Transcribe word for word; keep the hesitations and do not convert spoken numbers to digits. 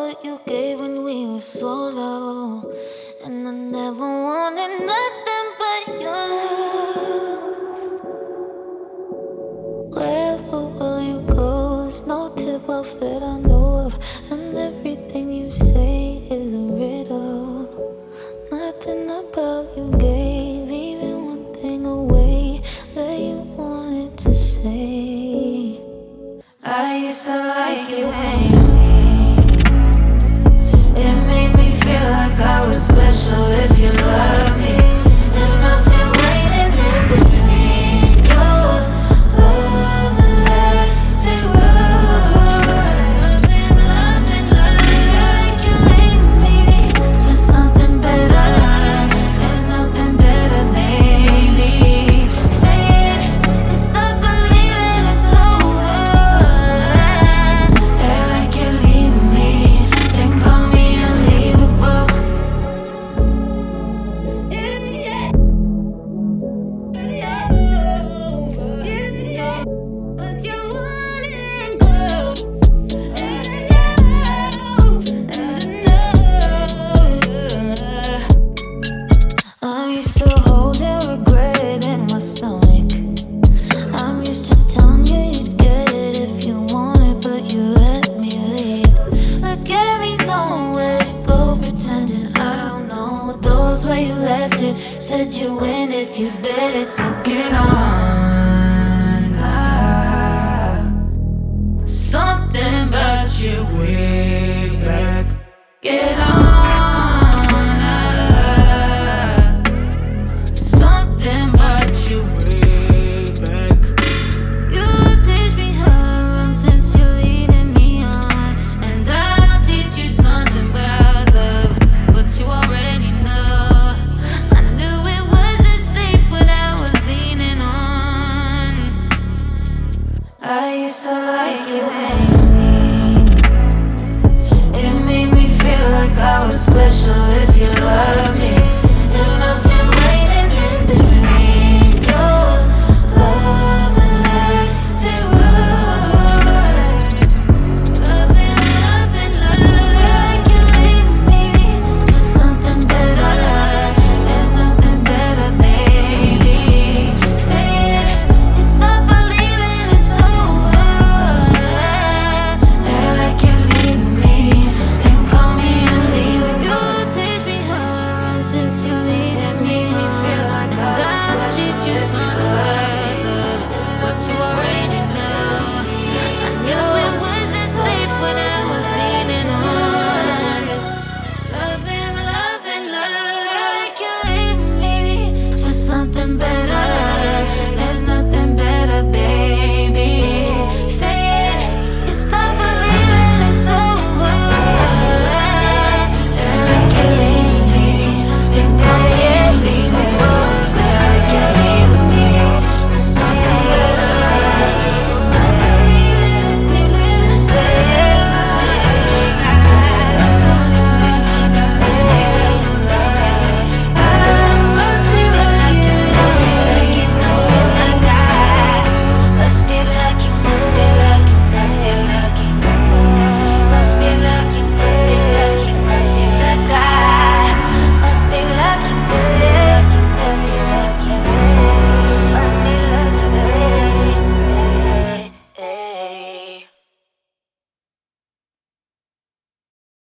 what you gave when we were so low. And I never wanted nothing but your love. Wherever will you go? There's no tip off that I know of. And everything you say is a riddle. Nothing about you gave even one thing away that you wanted to say. I used to like you anyway. It made me feel like I was special if you love me. And nothing waiting in between your love and let it run. It's like you made me for something better. There's nothing better, baby. Say it and stop believing it's over. Act like you leave me, then call me unleavable. But you wouldn't go. And I know, and I know. I'm used to holding regret in my stomach. I'm used to telling you you'd get it if you want it, but you let me lead. Look at me going where to go, pretending I don't know. Those where you left it, said you win if you bet it, so get on. Ah, something about you weird.